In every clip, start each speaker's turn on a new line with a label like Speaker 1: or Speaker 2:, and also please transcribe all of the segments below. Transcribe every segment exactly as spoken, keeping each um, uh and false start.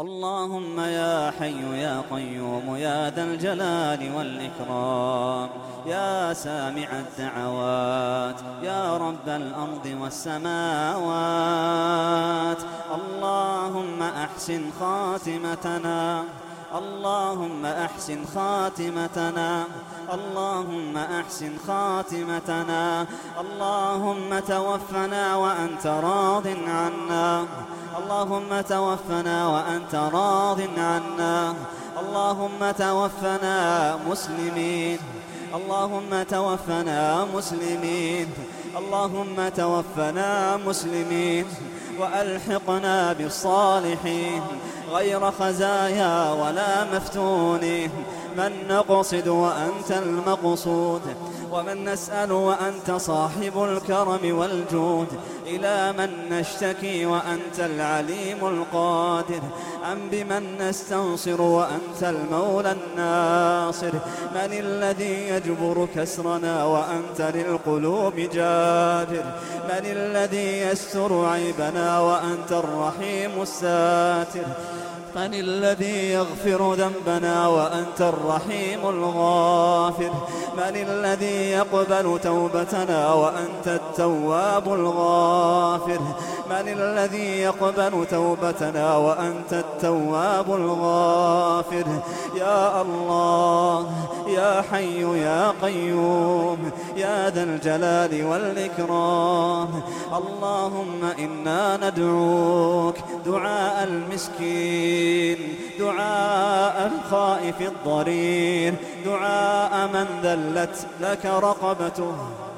Speaker 1: اللهم يا حي يا قيوم يا ذا الجلال والإكرام، يا سامع الدعوات، يا رب الأرض والسماوات، اللهم أحسن خاتمتنا، اللهم أحسن خاتمتنا، اللهم أحسن خاتمتنا، اللهم توفنا وأنت راض عنا، اللهم توفنا وأنت راض عنا، اللهم توفنا مسلمين، اللهم توفنا مسلمين، اللهم توفنا مسلمين، وألحقنا بالصالحين غير خزايا ولا مفتونين، من نقصد وأنت المقصود، ومن نسأل وأنت صاحب الكرم والجود، إلى من نشتكي وأنت العليم القادر، أم بمن نستنصر وأنت المولى الناصر، من الذي يجبر كسرنا وأنت للقلوب جابر، من الذي يستر عيبنا وأنت الرحيم الساتر، من الذي يغفر ذنبنا وأنت الرحيم الغافر، من الذي يقبل توبتنا وأنت التواب الغافر، من الذي يقبل توبتنا وأنت التواب الغافر، يا الله يا حي يا قيوم يا ذا الجلال والإكرام، اللهم إنا ندعوك دعاء المسكين، دعاء الخائف الضرير، دعاء من ذلت لك رقبته،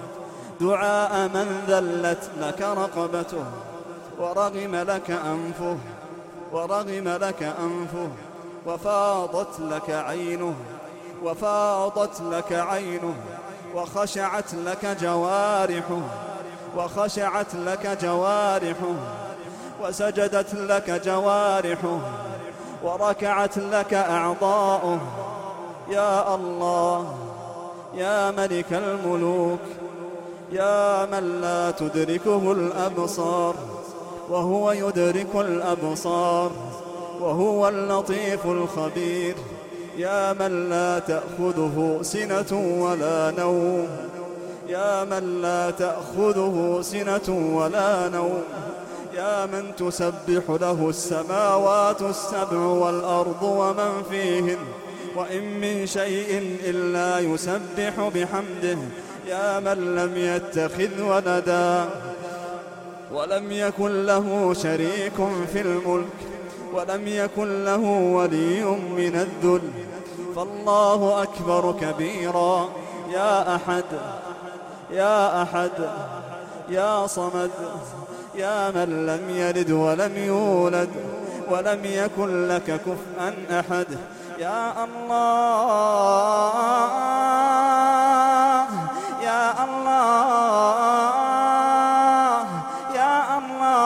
Speaker 1: دعاء من ذلت لك رقبته ورغم لك أنفه، ورغم لك أنفه وفاضت لك عينه، وفاضت لك عينه، وخشعت لك جوارحه، وخشعت لك جوارحه، وسجدت لك جوارحه، وركعت لك أعضاؤه، يا الله يا ملك الملوك، يا من لا تدركه الأبصار وهو يدرك الأبصار، وهو اللطيف الخبير، يا من لا تأخذه سنة ولا نوم، يا من لا تأخذه سنة ولا نوم، يا من تسبح له السماوات السبع والأرض ومن فيهن، وإن من شيء إلا يسبح بحمده، يا من لم يتخذ ولدا ولم يكن له شريك في الملك ولم يكن له ولي من الذل، فالله أكبر كبيرا، يا أحد يا أحد يا صمد، يا من لم يلد ولم يولد ولم يكن لك كفءا أحد، يا الله يا الله يا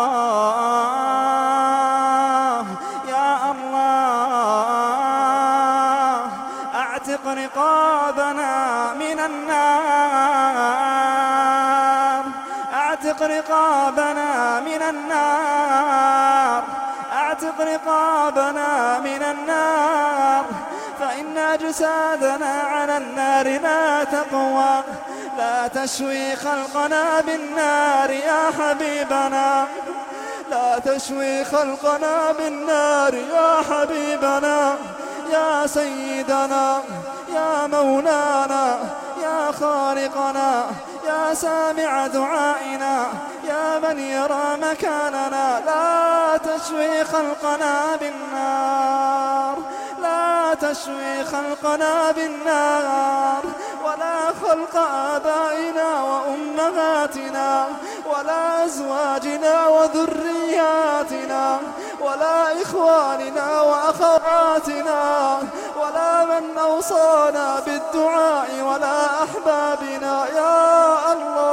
Speaker 1: الله يا الله، أعتق رقابنا من النار، أعتق رقابنا من النار، أعتق رقابنا من النار، فإن أجسادنا على النار لا تقوى، لا تشوي خلقنا بالنار يا حبيبنا، لا تشوي خلقنا بالنار يا حبيبنا، يا سيدنا يا مولانا يا خالقنا، يا سامع دعائنا، يا من يرى مكاننا، لا تشوي خلقنا بالنار، لا تشوي خلقنا بالنار، ولا خلق آبائنا وأمهاتنا، ولا أزواجنا وذرياتنا، ولا إخواننا وأخواتنا، ولا من أوصانا بالدعاء، ولا أحبابنا، يا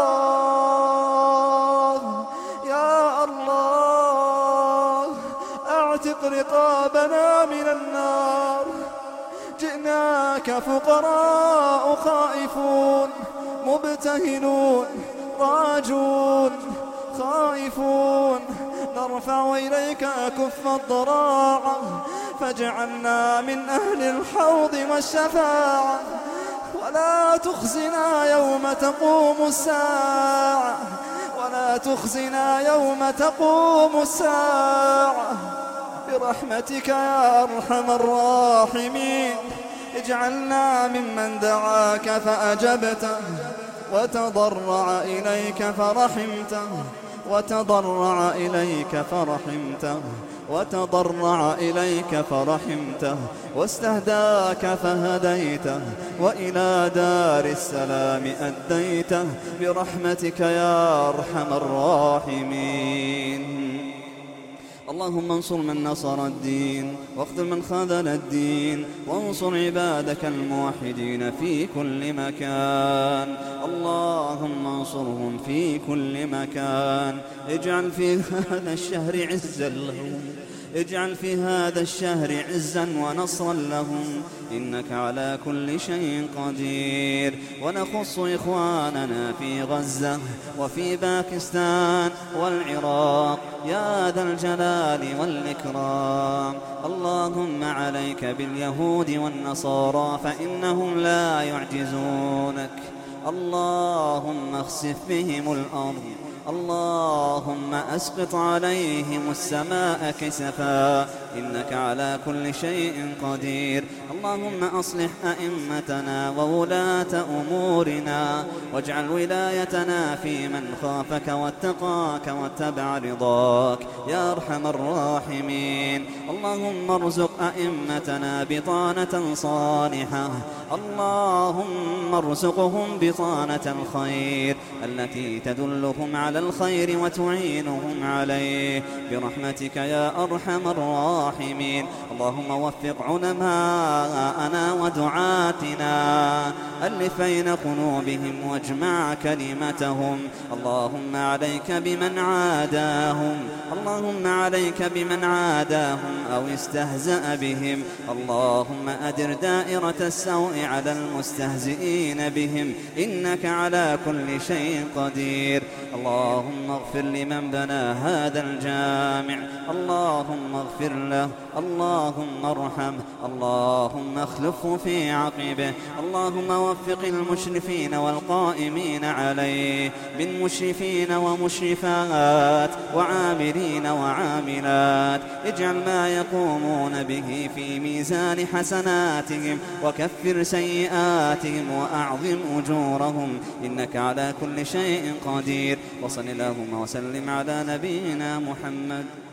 Speaker 1: الله يا الله، أعتق رقابنا من النار، جئناك فقراء خائفون مبتهلون راجون خائفون نرفع إليك أكف الضراعة فاجعلنا من أهل الحوض والشفاعة ولا تخزنا يوم تقوم الساعة ولا تخزنا يوم تقوم الساعة برحمتك يا أرحم الراحمين. اجعلنا ممن دعاك فأجبته وتضرع إليك فرحمته وتضرع إليك فرحمته وتضرع إليك فرحمته واستهداك فهديته وإلى دار السلام أديته برحمتك يا أرحم الراحمين. اللهم انصر من نصر الدين واخذل من خذل الدين وانصر عبادك الموحدين في كل مكان. اللهم انصرهم في كل مكان. اجعل في هذا الشهر عزا لهم اجعل في هذا الشهر عزا ونصرا لهم إنك على كل شيء قدير. ونخص إخواننا في غزة وفي باكستان والعراق يا ذا الجلال والإكرام. اللهم عليك باليهود والنصارى فإنهم لا يعجزونك. اللهم اخسف بهم الأرض. اللهم أسقط عليهم السماء كسفا إنك على كل شيء قدير. اللهم أصلح أئمتنا وولاة أمورنا واجعل ولايتنا في من خافك واتقاك واتبع رضاك يا أرحم الراحمين. اللهم ارزق أئمتنا بطانة صالحة. اللهم ارزقهم بطانة الخير التي تدلهم على الخير وتعينهم عليه برحمتك يا أرحم الراحمين. اللهم وفق علماءنا ودعاتنا ألف بين قلوبهم واجمع كلمتهم. اللهم عليك بمن عاداهم اللهم عليك بمن عاداهم أو استهزأ بهم. اللهم أدر دائرة السوء على المستهزئين بهم إنك على كل شيء قدير. اللهم اغفر لمن بنى هذا الجامع. اللهم اغفر له. اللهم ارحمه. اللهم اخلفه في عقبه. اللهم وفق المشرفين والقائمين عليه من مشرفين ومشرفات وعاملين وعاملات. اجعل ما يقومون به في ميزان حسناتهم وكفر سيئاتهم وأعظم أجورهم إنك على كل شيء قدير. وصل اللهم وسلم على نبينا محمد.